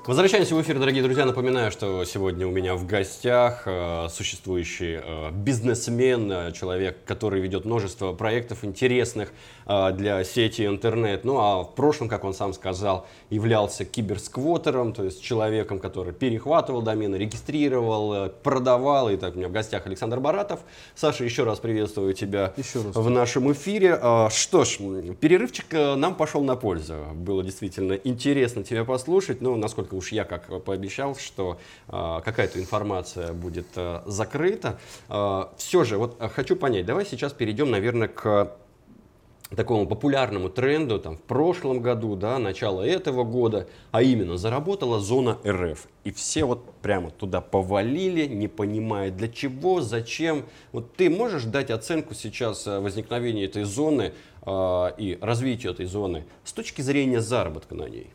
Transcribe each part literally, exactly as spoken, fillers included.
Возвращаемся в эфир, дорогие друзья. Напоминаю, что сегодня у меня в гостях э, существующий э, бизнесмен, э, человек, который ведет множество проектов интересных э, для сети интернет. Ну а в прошлом, как он сам сказал, являлся киберсквотером, то есть человеком, который перехватывал домены, регистрировал, э, продавал. И так у меня в гостях Александр Баратов. Саша, еще раз приветствую тебя еще раз. в нашем эфире. Э, что ж, перерывчик э, нам пошел на пользу. Было действительно интересно тебя послушать. Ну, насколько уж я как пообещал, что э, какая-то информация будет э, закрыта. Э, все же, вот э, хочу понять, давай сейчас перейдем, наверное, к такому популярному тренду там, в прошлом году, да, начало этого года, а именно заработала зона эр эф. И все вот прямо туда повалили, не понимая для чего, зачем. Вот ты можешь дать оценку сейчас возникновения этой зоны э, и развитию этой зоны с точки зрения заработка на ней?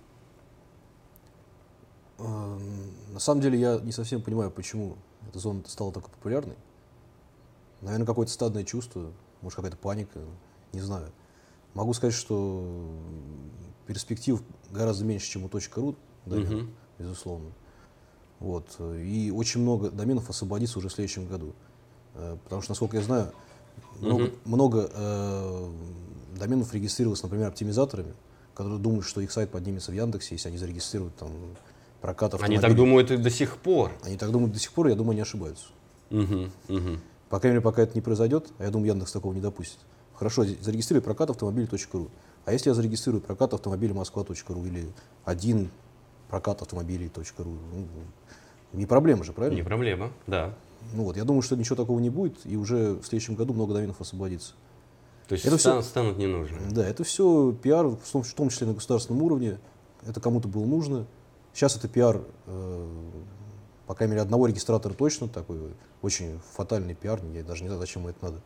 На самом деле я не совсем понимаю, почему эта зона стала такой популярной. Наверное, какое-то стадное чувство, может, какая-то паника, не знаю. Могу сказать, что перспектив гораздо меньше, чем у .ру, домен, uh-huh. безусловно. Вот. И очень много доменов освободится уже в следующем году. Потому что, насколько я знаю, много, uh-huh. много э, доменов регистрировалось, например, оптимизаторами, которые думают, что их сайт поднимется в Яндексе, если они зарегистрируют там прокат автомобилей. Они так думают и до сих пор. Они так думают до сих пор, я думаю, они ошибаются. Uh-huh. Uh-huh. По крайней мере, пока это не произойдет, а я думаю, Яндекс такого не допустит. Хорошо, зарегистрируй прокат автомобилей .ру. А если я зарегистрирую прокат автомобилей Москва.ру или один прокат автомобилей .ру, ну, не проблема же, правильно? Не проблема, да. Ну вот, я думаю, что ничего такого не будет, и уже в следующем году много доменов освободится. То есть это стан, все, станут не нужны? Да, это все пиар, в том числе на государственном уровне. Это кому-то было нужно. Сейчас это пиар, э, по крайней мере, одного регистратора точно, такой очень фатальный пиар. Я даже не знаю, зачем ему это надо.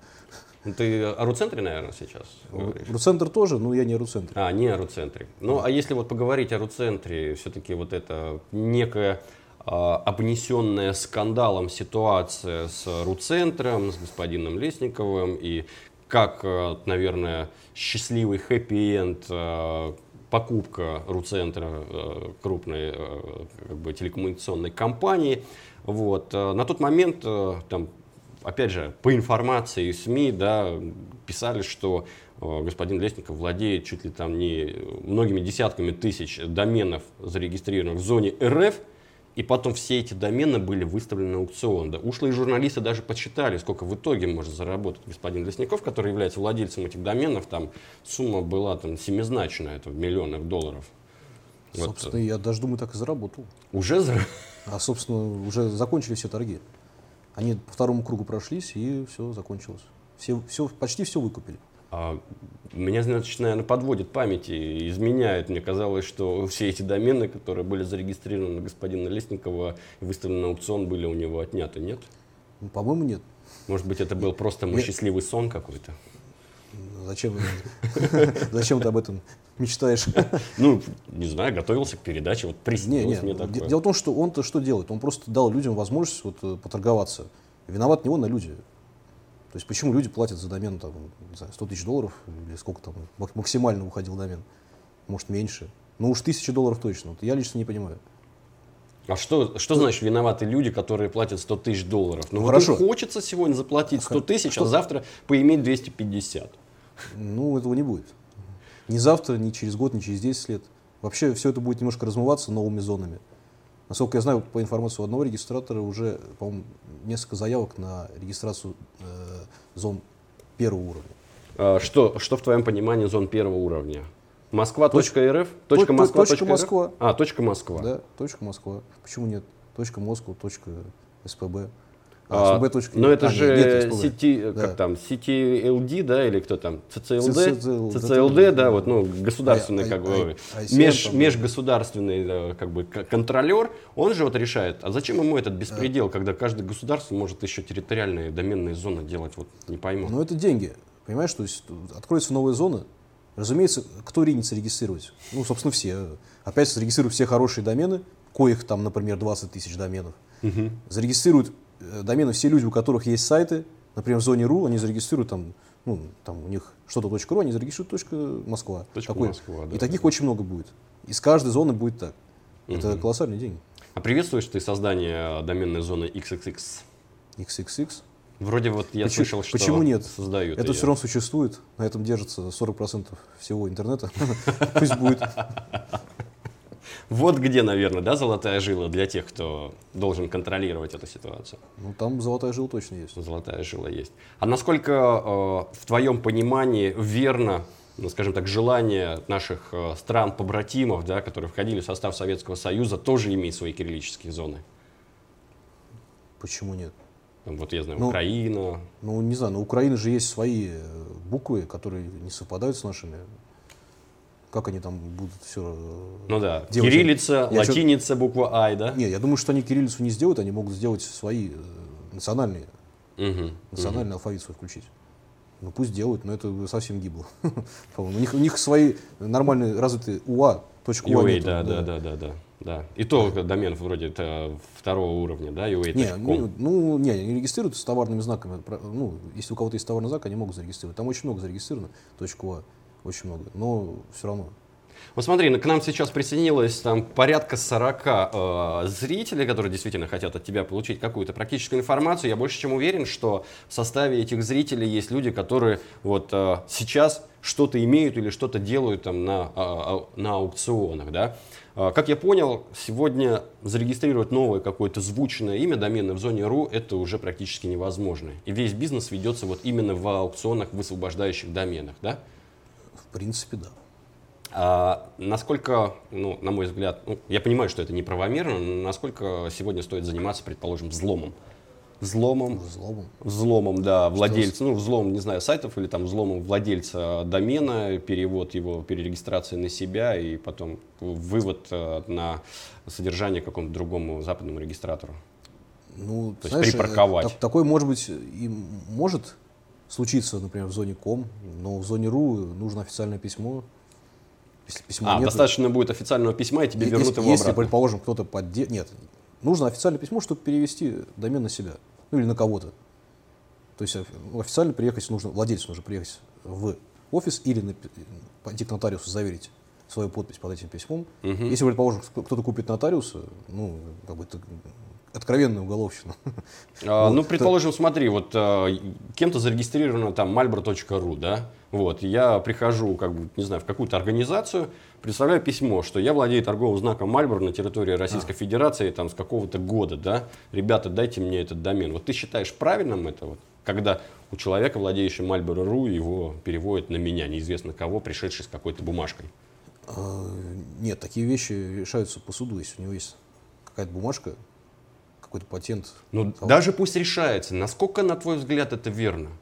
Ты о РУ-центре, наверное, сейчас говоришь? РУ-центр тоже, но я не о РУ-центре. А, не о РУ-центре. Ну, да. А если вот поговорить о РУ-центре, все-таки вот это некая а, обнесенная скандалом ситуация с РУ-центром, с господином Лесниковым, и как, наверное, счастливый хэппи-энд а, покупка РУ-центра а, крупной а, как бы, телекоммуникационной компании. Вот. А, на тот момент а, там, опять же, по информации СМИ, да, писали, что э, господин Лесников владеет чуть ли там не многими десятками тысяч доменов, зарегистрированных в зоне эр эф, и потом все эти домены были выставлены на аукцион. Да. Ушлые журналисты даже подсчитали, сколько в итоге может заработать господин Лесников, который является владельцем этих доменов. Там сумма была там семизначная, это в миллионах долларов. Собственно, вот. Я даже думаю, так и заработал. Уже заработал? А, собственно, уже закончили все торги. Они по второму кругу прошлись, и все закончилось. Все, все, почти все выкупили. А, меня, значит, наверное, подводит память и изменяет. Мне казалось, что все эти домены, которые были зарегистрированы на господина Лесникова и выставлены на аукцион, были у него отняты, нет? Ну, по-моему, нет. Может быть, это был просто мой счастливый сон какой-то? Зачем, зачем ты об этом мечтаешь? Ну, не знаю, готовился к передаче, вот приснилось мне такое. Дело в том, что он-то что делает? Он просто дал людям возможность вот, поторговаться. Виноват не он, а люди. То есть почему люди платят за домен там, не знаю, сто тысяч долларов, или сколько там максимально уходил домен? Может, меньше. Ну уж тысяча долларов точно. Вот я лично не понимаю. А что, что значит виноваты люди, которые платят сто тысяч долларов? Ну, хорошо. Вот им хочется сегодня заплатить сто тысяч, а завтра поиметь двести пятьдесят. Ну, этого не будет. Ни завтра, ни через год, ни через десять лет. Вообще все это будет немножко размываться новыми зонами. Насколько я знаю, по информации одного регистратора уже, по-моему, несколько заявок на регистрацию э, зон первого уровня. А, что, что в твоем понимании зон первого уровня? Москва.рф? Точка Москва. Точка Москва. А, точка Москва. Да, точка Москва. Почему нет? Точка Москва, точка СПБ. А, а, но это а, же нет, сети, да. Как там, сети эл ди, да, или кто там, ЦЦЛД, ЦЦЛД, да, вот, ну, государственный, а, как бы, а, меж, там, межгосударственный, как бы, контролер, он же вот решает, а зачем ему этот беспредел, а. когда каждое государство может еще территориальные доменные зоны делать, вот, не пойму. Ну, это деньги, понимаешь, то есть, откроется новая зона, разумеется, кто ринется регистрировать? Ну, собственно, все. Опять зарегистрируют все хорошие домены, коих там, например, двадцать тысяч доменов, угу. Зарегистрируют домены все люди, у которых есть сайты, например, в зоне РУ, они зарегистрируют там, ну, там у них что-то .ру, они зарегистрируют .москва. Точка Москва, да. И таких очень много будет. Из каждой зоны будет так. Это Мгм. колоссальные деньги. А приветствуешь ты создание доменной зоны икс икс икс? икс икс икс. Вроде вот я Почему- слышал, что почему нет? создают Это её. все равно существует, на этом держится сорок процентов всего интернета. Пусть будет. Вот где, наверное, да, золотая жила для тех, кто должен контролировать эту ситуацию. Ну, там золотая жила точно есть. Золотая жила есть. А насколько э, в твоем понимании верно, ну, скажем так, желание наших э, стран-побратимов, да, которые входили в состав Советского Союза, тоже иметь свои кириллические зоны? Почему нет? Там, вот я знаю, Ну, Украина. Ну, не знаю, но у Украины же есть свои э, буквы, которые не совпадают с нашими. Как они там будут все... Ну да, делать? кириллица, Я чё- латиница, буква Ай, да? Нет, я думаю, что они кириллицу не сделают, они могут сделать свои э, национальные, Мгм. национальный алфавит свой включить. Ну пусть делают, но это совсем гибло. По-моему, у них, у них свои нормальные развитые УА, точка УА ю эй, нету, да, да, да, да, да, да. И то домен вроде это второго уровня, да, ю эй Не, точка ну, ком. ну, не, они регистрируют с товарными знаками. Про- Ну, если у кого-то есть товарный знак, они могут зарегистрировать. Там очень много зарегистрировано, точка УА, очень много. Но все равно. Вот смотри, к нам сейчас присоединилось там порядка сорока э, зрителей, которые действительно хотят от тебя получить какую-то практическую информацию. Я больше чем уверен, что в составе этих зрителей есть люди, которые вот э, сейчас что-то имеют или что-то делают там на, а, а, на аукционах, да. Э, Как я понял, сегодня зарегистрировать новое какое-то звучное имя доменное в зоне ру это уже практически невозможно. И весь бизнес ведется вот именно в аукционах, высвобождающих доменах, да? В принципе, да. А насколько, ну, на мой взгляд, ну, я понимаю, что это неправомерно, но насколько сегодня стоит заниматься, предположим, взломом? Взломом, Взломом. взломом, да, владельца, ну, взломом, не знаю, сайтов или там взломом владельца домена, перевод его, перерегистрации на себя и потом вывод э, на содержание какому-то другому западному регистратору. Ну, То есть знаешь, припарковать. э, так- такое, может быть, и может случиться, например, в зоне ком, но в зоне ру нужно официальное письмо. Если письма А, нет, достаточно будет официального письма, и тебе е- вернут если, его если, обратно. предположим, кто-то подде... Нет, нужно официальное письмо, чтобы перевести домен на себя. Ну или на кого-то. То есть офи- ну, официально приехать нужно, владельцу нужно приехать в офис или напи- пойти к нотариусу заверить свою подпись под этим письмом. Мгм. Если, предположим, кто- кто-то купит нотариуса, ну, как бы это откровенная уголовщина. А, Вот, ну, то- предположим, смотри, вот а, кем-то зарегистрировано там malboro точка ру, да? Вот, я прихожу, как бы, не знаю, в какую-то организацию, представляю письмо, что я владею торговым знаком Marlboro на территории Российской Федерации там с какого-то года, да? Ребята, дайте мне этот домен. Вот ты считаешь правильным это вот, когда у человека, владеющего malboro точка ру, его переводят на меня, неизвестно кого, пришедший с какой-то бумажкой? А, Нет, такие вещи решаются по суду, если у него есть какая-то бумажка, какой-то патент. Ну, Того- даже пусть решается, насколько, на твой взгляд, это верно?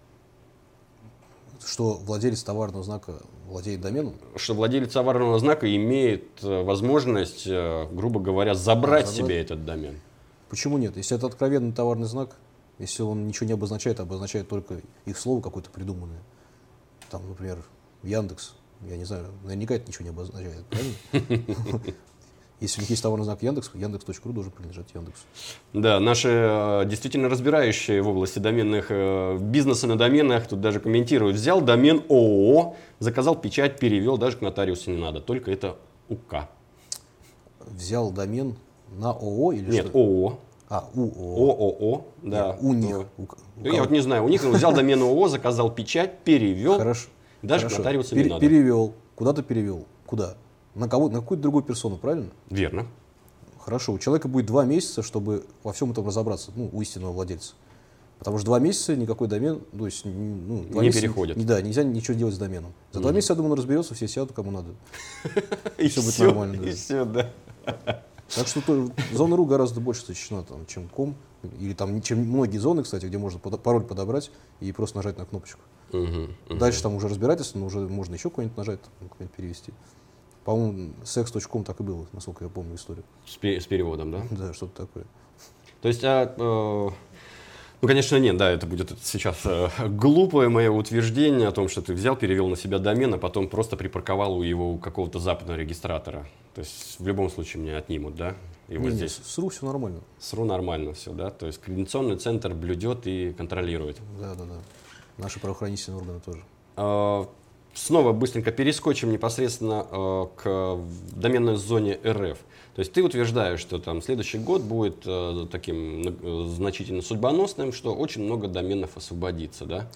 Что владелец товарного знака владеет доменом, Что владелец товарного знака имеет э, возможность, э, грубо говоря, забрать А, забрать? себе этот домен. почему нет? Если это откровенный товарный знак, если он ничего не обозначает, а обозначает только их слово какое-то придуманное, там, например, Яндекс, я не знаю, наверняка это ничего не обозначает, правильно? Если у них есть товарный знак Яндекс, яндекс точка ру должен принадлежать Яндексу. Да, наши э, действительно разбирающие в области доменных э, бизнеса на доменах тут даже комментируют. Взял домен ООО, заказал печать, перевел, даже к нотариусу не надо, только это УК. Взял домен на ООО или Нет, что? ООО. А, УОО. ООО, да. У них. Ну, У- у Я кого? вот не знаю, у них он взял домен ООО, заказал печать, перевел, Хорошо. даже к Хорошо. нотариусу не Пере- надо. Перевел. Куда-то перевел. Куда? На кого? На какую-то другую персону, правильно? Верно. Хорошо. У человека будет два месяца, чтобы во всем этом разобраться, ну, у истинного владельца. Потому что два месяца никакой домен, то есть, ну, два Не месяца переходит. Не, да, нельзя ничего делать с доменом. За два месяца, я думаю, он разберется, все сядут, кому надо. И всё будет всё, нормально, да. И все, да. Так что то- зона ру гораздо больше защищена, там, чем ком. Или там, чем многие зоны, кстати, где можно под- пароль подобрать и просто нажать на кнопочку. Мгм, мгм. Дальше там уже разбирательство, но уже можно еще куда-нибудь нажать, там, куда-нибудь перевести. По-моему, секс точка ком так и было, насколько я помню историю. С, пе- с переводом, да? Да, что-то такое. То есть, а, э, ну, конечно, нет, да, это будет сейчас э, глупое мое утверждение о том, что ты взял, перевел на себя домен, а потом просто припарковал у его у какого-то западного регистратора. То есть, в любом случае, мне отнимут, да? Его Не, не, здесь с РУ все нормально. с РУ нормально все, да? То есть, координационный центр блюдет и контролирует. Да, да, да. Наши правоохранительные органы тоже. А, снова быстренько перескочим непосредственно э, к доменной зоне эр эф. То есть ты утверждаешь, что там следующий год будет э, таким э, значительно судьбоносным, что очень много доменов освободится, да?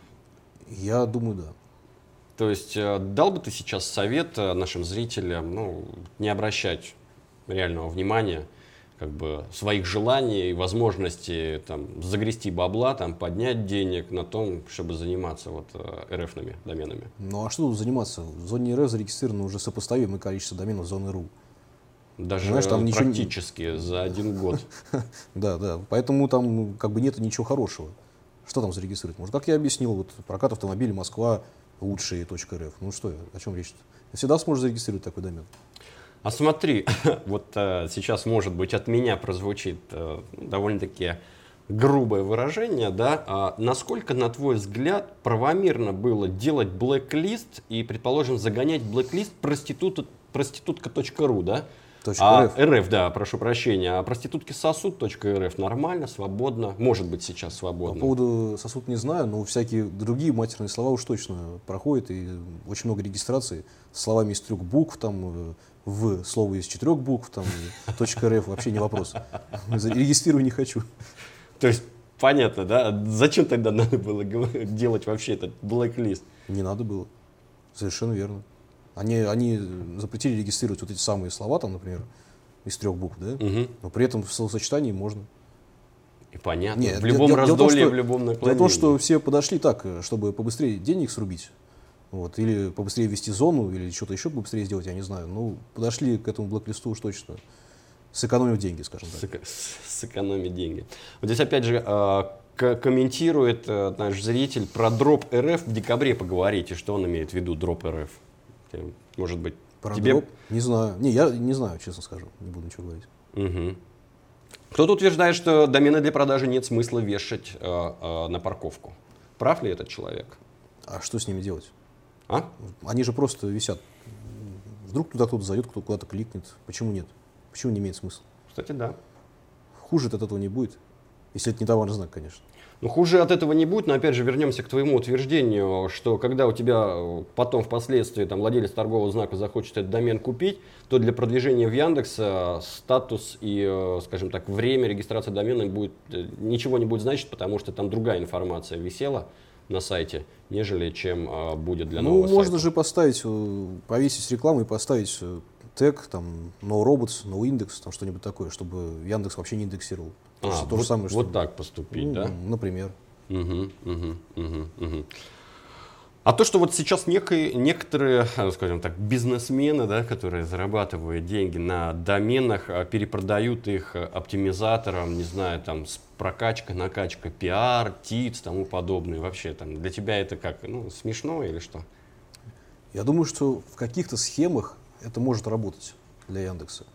Я думаю, да. То есть э, дал бы ты сейчас совет э, нашим зрителям, ну, не обращать реального внимания, как бы своих желаний и возможностей там, загрести бабла, там, поднять денег на том, чтобы заниматься вот, эр эф-ными доменами? Ну а что тут заниматься? В зоне эр эф зарегистрировано уже сопоставимое количество доменов зоны эр у. Даже Понимаешь, там ничего не- практически за один год. Да, да. Поэтому там ну, как бы нет ничего хорошего. Что там зарегистрировать? Может, как я объяснил, вот прокат автомобилей Москва лучшие .рф. Ну что, о чем речь-то? Ты всегда сможешь зарегистрировать такой домен. А смотри, вот э, сейчас, может быть, от меня прозвучит э, довольно-таки грубое выражение, да, а насколько, на твой взгляд, правомерно было делать блэк-лист и, предположим, загонять в блэк-лист проститут, проститутка точка ру, да? А .рф. РФ, да, прошу прощения, а проститутки сосуд точка эр эф нормально, свободно, может быть сейчас По свободно. поводу сосуд не знаю, но всякие другие матерные слова уж точно проходят, и очень много регистраций с словами из трех букв, там, э, в слово из четырех букв, там, .рф вообще не вопрос. Регистрирую не хочу. То есть, понятно, да? Зачем тогда надо было гов- делать вообще этот блэк-лист? Не надо было. Совершенно верно. Они, они запретили регистрировать вот эти самые слова, там, например, из трех букв, да? Мгм. Но при этом в словосочетании можно. И понятно, Нет, в дело- любом дело- дело в том, раздолье, что- в любом Дело наклонении. в том, что все подошли так, чтобы побыстрее денег срубить. Вот, или побыстрее ввести зону, или что-то еще побыстрее сделать, я не знаю. Ну, подошли к этому блэк-листу уж точно, сэкономив деньги, скажем так. Сэко- с- Сэкономить деньги. Вот здесь опять же э, к- комментирует э, наш зритель про дроп эр эф. В декабре поговорите, что он имеет в виду дроп эр эф. Э, Может быть, Про тебе... дроп? Не знаю. Не, я не знаю, честно скажу. Не буду ничего говорить. Мгм. Кто-то утверждает, что домены для продажи нет смысла вешать э, э, на парковку. Прав ли этот человек? А что с ними делать? А? Они же просто висят. Вдруг туда кто-то зайдет, кто куда-то кликнет. Почему нет? Почему не имеет смысла? Кстати, да. Хуже от этого не будет. Если это не товарный знак, конечно. Ну, хуже от этого не будет, но опять же вернемся к твоему утверждению, что когда у тебя потом впоследствии там, владелец торгового знака захочет этот домен купить, то для продвижения в Яндекс э, статус и, э, скажем так, время регистрации домена будет, э, ничего не будет значить, потому что там другая информация висела на сайте, нежели чем э, будет для Ну, нового можно сайта. же поставить, э, повесить рекламу и поставить э, тег, там, no robots, no index, там что-нибудь такое, чтобы Яндекс вообще не индексировал. То, А, есть то вот, же самое, что... вот так поступить, Ну, да? например. Мгм, мгм, мгм, мгм. А то, что вот сейчас некие, некоторые, э, скажем так, бизнесмены, да, которые зарабатывают деньги на доменах, а, перепродают их э, оптимизаторам, не знаю, там, с прокачкой, накачкой, пиар, тиц, тому подобное, вообще, там, для тебя это как, ну, смешно или что? Я думаю, что в каких-то схемах это может работать для Яндекса.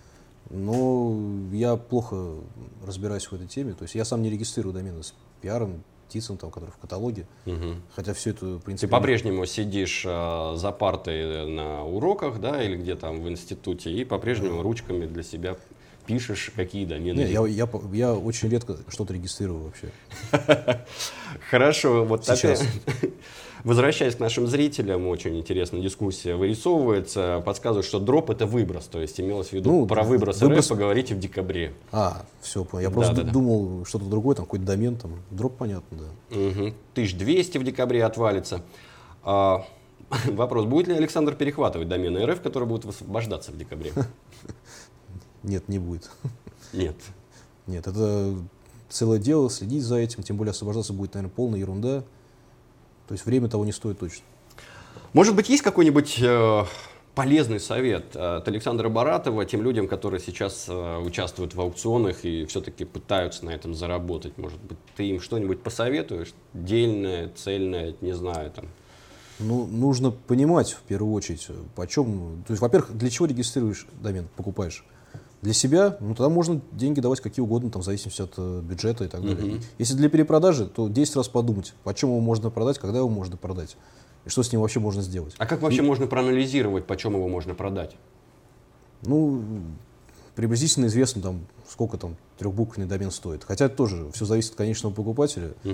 Но я плохо разбираюсь в этой теме. То есть я сам не регистрирую домены с пиаром, тицем, там, который в каталоге. Мгм. Хотя все это, в Ты принципе... по-прежнему сидишь э, за партой на уроках, да, или где там в институте, и по-прежнему ручками для себя пишешь, какие домены. Не, я, я, по- я очень редко что-то регистрирую вообще. Хорошо, вот Сейчас. опять, возвращаясь к нашим зрителям, очень интересная дискуссия вырисовывается. Подсказывают, что дроп — это выброс, то есть имелось в виду Ну, про выброс, выброс- РФ поговорите в декабре. А, все, понял. Я просто Да-да-да. думал, что-то другое, там какой-то домен, там, дроп, понятно, да. Угу. тысяча двести в декабре отвалится. А, вопрос, будет ли Александр перехватывать домены РФ, которые будут высвобождаться в декабре? Нет, не будет. Нет. Нет, это целое дело, следить за этим, тем более освобождаться будет, наверное, полная ерунда. То есть время того не стоит точно. Может быть, есть какой-нибудь э, полезный совет от Александра Баратова тем людям, которые сейчас э, участвуют в аукционах и все-таки пытаются на этом заработать? Может быть, ты им что-нибудь посоветуешь? Дельное, цельное, не знаю, там. Ну, нужно понимать, в первую очередь, почем... То есть, во-первых, для чего регистрируешь домен, покупаешь? Для себя, ну, тогда можно деньги давать какие угодно, там, в зависимости от э, бюджета и так далее. Мгм. Если для перепродажи, то десять раз подумать, почем его можно продать, когда его можно продать, и что с ним вообще можно сделать. А как вообще можно проанализировать, почем его можно продать? Ну, приблизительно известно, там, сколько там трехбуквенный домен стоит. Хотя это тоже все зависит от конечного покупателя. Мгм.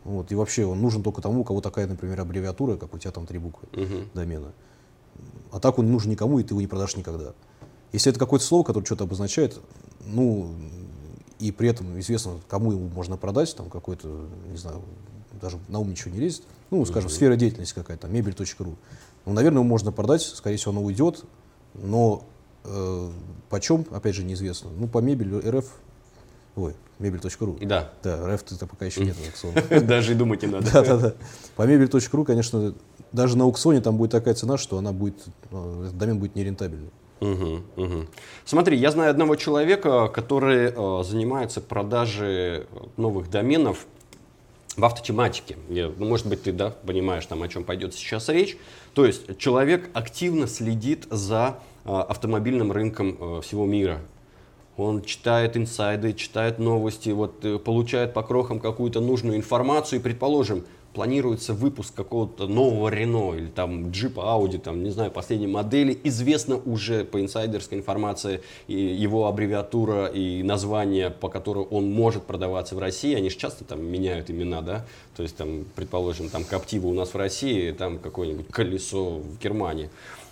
Вот, и вообще он нужен только тому, у кого такая, например, аббревиатура, как у тебя там три буквы Мгм. домена. А так он не нужен никому, и ты его не продашь никогда. Если это какое-то слово, которое что-то обозначает, ну, и при этом известно, кому его можно продать, там какой-то, не знаю, даже на ум ничего не лезет, ну, скажем, Мгм. сфера деятельности какая-то, мебель точка ру. Ну, наверное, его можно продать, скорее всего, оно уйдет, но э, почем, опять же, неизвестно. Ну, по мебель РФ, ой, мебель точка ру. Да. Да, РФ-то пока еще нет аукциона. Даже и думать не надо. Да-да-да. По мебель точка ру, конечно, даже на аукционе там будет такая цена, что она будет, э, этот домен будет нерентабельный. Мгм, мгм. Смотри, я знаю одного человека, который э, занимается продажей новых доменов в автотематике. Я- ну, может быть, ты да, понимаешь, там, о чем пойдет сейчас речь. То есть человек активно следит за э, автомобильным рынком э, всего мира. Он читает инсайды, читает новости, вот, э, получает по крохам какую-то нужную информацию. И, предположим, планируется выпуск какого-то нового Рено или там джипа, Ауди, там, не знаю, последней модели. Известно уже по инсайдерской информации и его аббревиатура и название, по которому он может продаваться в России. Они же часто там меняют имена, да? То есть, там, предположим, там Captiva у нас в России, там какое-нибудь колесо в Германии.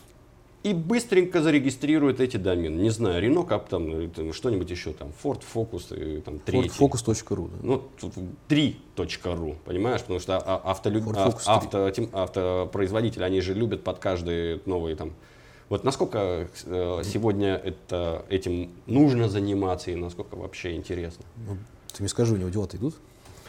И быстренько зарегистрирует эти домены. Не знаю, Renault, как там, или там что-нибудь еще, там, Ford Focus, и, там, третий. форд фокус точка ру. Да. Ну, тут три точка ру, понимаешь? Потому что а- автолю- Ford ав- Focus три. авто, тем- автопроизводители, они же любят под каждый новый там. Вот насколько э, сегодня это, этим нужно заниматься и насколько вообще интересно? Ну, ты мне скажи, у него дела-то идут?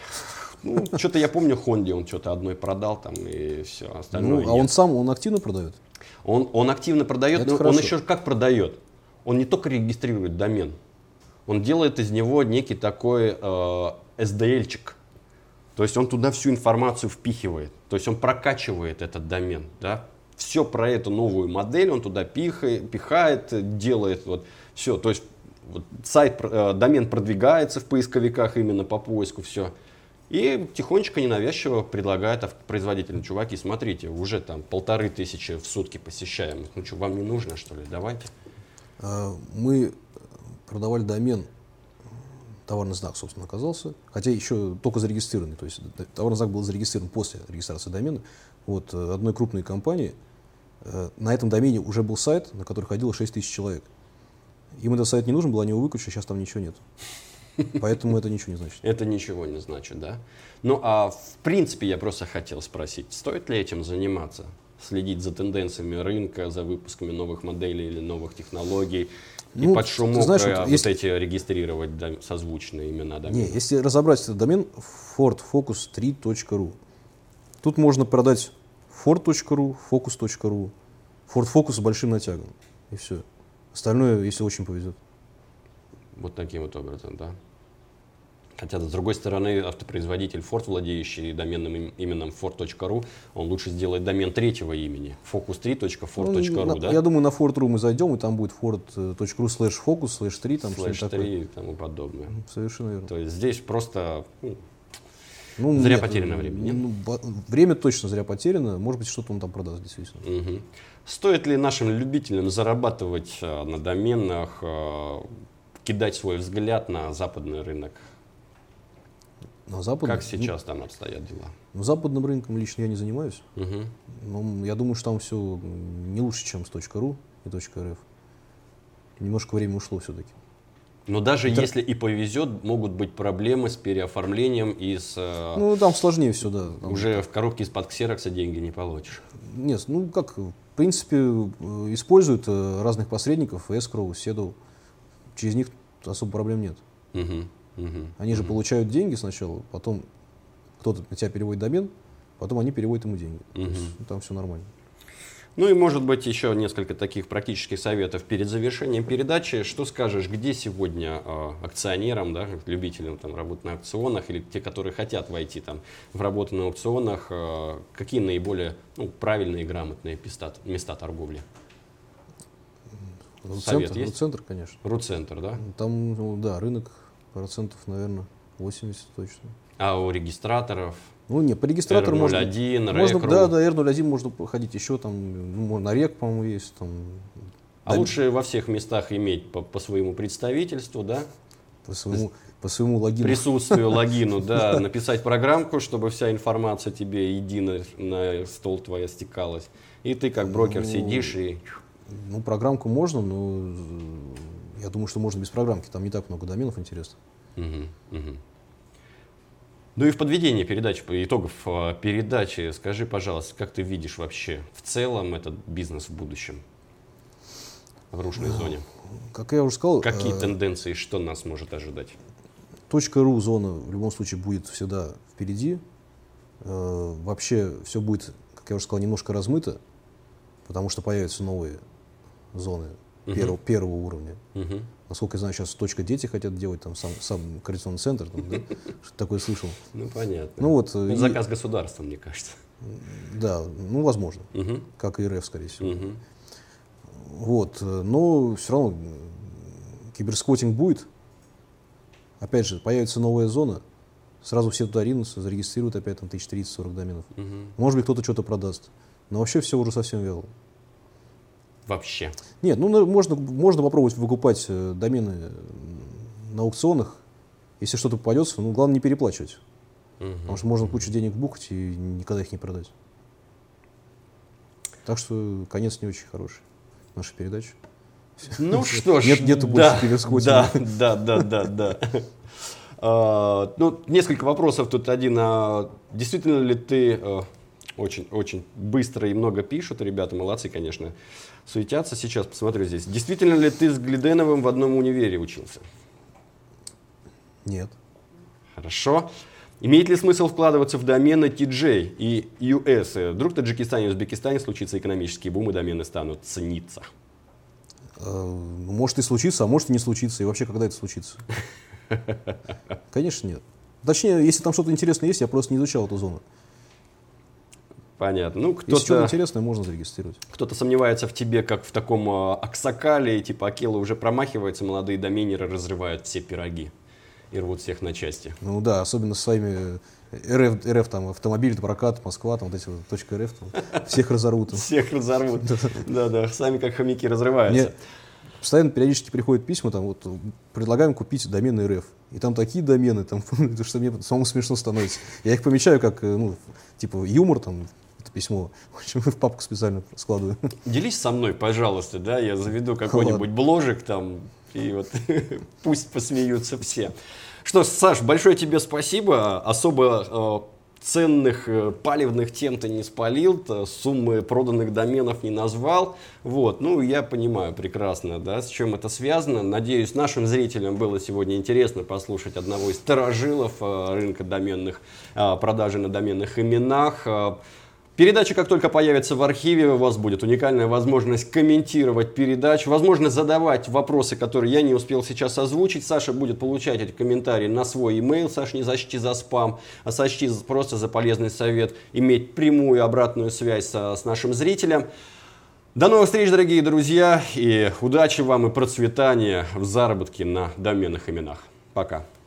Ну, что-то я помню, Хонде он что-то одной продал там и все, остальное Ну, а он нет. сам, он активно продает? Он, он активно продает, Это но хорошо. он еще как продает? Он не только регистрирует домен, он делает из него некий такой э, эс ди эль-чик. То есть он туда всю информацию впихивает. То есть он прокачивает этот домен. Да? Все про эту новую модель он туда пихает, пихает, делает. Вот, все. То есть вот, сайт, э, домен продвигается в поисковиках именно по поиску. Все. И тихонечко, ненавязчиво предлагает производителям: чуваки, смотрите, уже там полторы тысячи в сутки посещаемых. Ну что, вам не нужно, что ли? Давайте. А, Мы продавали домен, товарный знак, собственно, оказался, хотя еще только зарегистрированный, то есть д- товарный знак был зарегистрирован после регистрации домена. Вот э, одной крупной компании э, на этом домене уже был сайт, на который ходило шесть тысяч человек. Им этот сайт не нужен был, они его выключили, сейчас там ничего нет. Поэтому это ничего не значит. Это ничего не значит, да? Ну, а в принципе я просто хотел спросить, стоит ли этим заниматься? Следить за тенденциями рынка, за выпусками новых моделей или новых технологий, и Ну, под ты шумок знаешь, э, вот вот если- эти регистрировать дом- созвучные имена Не, доменов. если разобрать этот домен форд фокус три точка ру, тут можно продать форд точка ру, фокус точка ру, Ford Focus с большим натягом. И все. Остальное, если очень повезет. Вот таким вот образом, да. Хотя, с другой стороны, автопроизводитель Ford, владеющий доменным им- именем форд точка ру, он лучше сделает домен третьего имени, фокус три точка форд точка ру, Ну, да? Я думаю, на Ford точка ру мы зайдем, и там будет ford точка ру слэш focus слэш три, там Слэш что-нибудь такое. три и тому подобное. Совершенно верно. То есть здесь просто ну, Ну, зря нет, потеряно время, нет? ну, бо- время точно зря потеряно. Может быть, что-то он там продаст, действительно. Мгм. Стоит ли нашим любителям зарабатывать э, на доменах, э, кидать свой взгляд на западный рынок? На западном, Как сейчас там обстоят дела? Ну, западным рынком лично я не занимаюсь. Мгм. Но я думаю, что там все не лучше, чем с .ру и .рф. Немножко времени ушло все-таки. Но даже Это- если и повезет, могут быть проблемы с переоформлением и с... э, Ну, там сложнее все, да. Там- уже в коробке из-под ксерокса деньги не получишь. Нет, ну как, в принципе, э, используют э, разных посредников, escrow, седоу. Через них особо проблем нет. Мгм. Мгм. Они же получают деньги сначала, потом кто-то на тебя переводит домен, потом они переводят ему деньги. То есть, Мгм. ну, там все нормально. Ну и может быть еще несколько таких практических советов перед завершением передачи. Что скажешь, где сегодня э, акционерам, да, любителям там, работать на аукционах или те, которые хотят войти там, в работу на аукционах, э, какие наиболее ну, правильные и грамотные места, места торговли? Совет Центр, есть? центр, конечно. Руцентр, да? Там, ну, да, рынок процентов, наверное, восемьдесят точно. А у регистраторов? Ну, не, по регистратору эр ноль можно... один, можно Рекру. да, да, эр ноль один можно ходить еще там, ну, на рек, по-моему, есть. Там, А да, лучше во всех местах иметь по, по своему представительству, да? по своему по своему логину. Присутствию, логину, да, написать программку, чтобы вся информация тебе едино на стол твоя стекалась. И ты как брокер Ну, сидишь и... Ну, программку можно, но я думаю, что можно без программки. Там не так много доменов интересно. Мгм, мгм. Ну и в подведении передачи, по итогов э, передачи, скажи, пожалуйста, как ты видишь вообще в целом этот бизнес в будущем в ручной зоне? Как я уже сказал, Какие э, тенденции, что нас может ожидать? точка .ру зона в любом случае будет всегда впереди. Э, вообще все будет, как я уже сказал, немножко размыто, потому что появятся новые зоны Мгм. первого, первого уровня. Мгм. Насколько я знаю, сейчас точка дети хотят делать, там сам, сам координационный центр, там, да? Что-то такое слышал. Ну, понятно. Ну вот, Ну, и- заказ государства, мне кажется. да, ну возможно, Мгм. как и РФ, скорее всего. Мгм. Вот, э, но все равно м, киберсквотинг будет. Опять же, появится новая зона, сразу все туда ринутся, зарегистрируют опять там тысяч тридцать-сорок доменов. Мгм. Может быть, кто-то что-то продаст. Но вообще все уже совсем вяло. Вообще. Нет, ну на- можно, можно попробовать выкупать э, домены э, на аукционах. Если что-то попадется, ну главное не переплачивать. Мгм. Потому что можно кучу денег бухать и никогда их не продать. Так что конец не очень хороший нашей передачи. Ну что ж, Нет- нету да, больше киберсквотинга. да, да, да, да, да. А, ну, несколько вопросов тут один. А, действительно ли ты э, очень, очень быстро и много пишут, ребята, молодцы, конечно, суетятся сейчас, посмотрю здесь. Действительно ли ты с Глиденовым в одном универе учился? Нет. Хорошо. Имеет ли смысл вкладываться в домены ти джей и ю эс? Вдруг в Таджикистане и Узбекистане случится экономический бум, и домены станут цениться? Э, Может и случится, а может и не случится. И вообще, когда это случится? Конечно, нет. Точнее, если там что-то интересное есть, я просто не изучал эту зону. Понятно. Ну, Если что-то кто-то... интересное, можно зарегистрировать. Кто-то сомневается в тебе, как в таком э, аксакале, типа Акела уже промахивается, молодые доменеры разрывают все пироги и рвут всех на части. Ну да, особенно с своими РФ, РФ там, автомобиль, прокат, Москва, там вот эти вот точка РФ, там, всех разорвут. Всех разорвут. Да-да, сами как хомяки разрываются. Мне постоянно периодически приходят письма, там вот предлагаем купить домены РФ. И там такие домены, там, что мне самому смешно становится. Я их помечаю как, ну, типа юмор, там, это письмо. В общем, в папку специально складываю. Делись со мной, пожалуйста, да, я заведу какой-нибудь бложик там, и вот пусть посмеются все. Что ж, Саш, большое тебе спасибо. Особо э, ценных э, палевных тем ты не спалил, то суммы проданных доменов не назвал. Вот, ну, я понимаю прекрасно, да, с чем это связано. Надеюсь, нашим зрителям было сегодня интересно послушать одного из старожилов э, рынка доменных, э, продажи на доменных именах. Э, Передача, как только появится в архиве, у вас будет уникальная возможность комментировать передачу, возможно задавать вопросы, которые я не успел сейчас озвучить. Саша будет получать эти комментарии на свой имейл. Саша, не сочти за спам, а сочти просто за полезный совет иметь прямую обратную связь со, с нашим зрителем. До новых встреч, дорогие друзья, и удачи вам и процветания в заработке на доменных именах. Пока.